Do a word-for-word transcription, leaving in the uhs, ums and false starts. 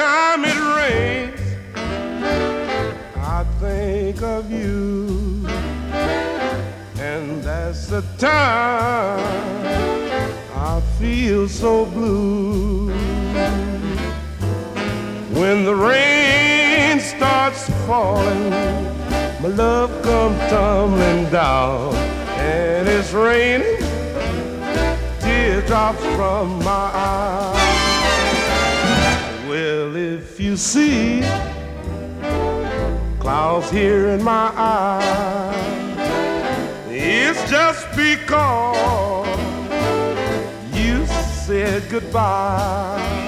time it rains, I think of you, and that's the time I feel so blue. When the rain starts falling, my love comes tumbling down, and it's raining teardrops from my eyes. Well, if you see clouds here in my eyes, it's just because you said goodbye.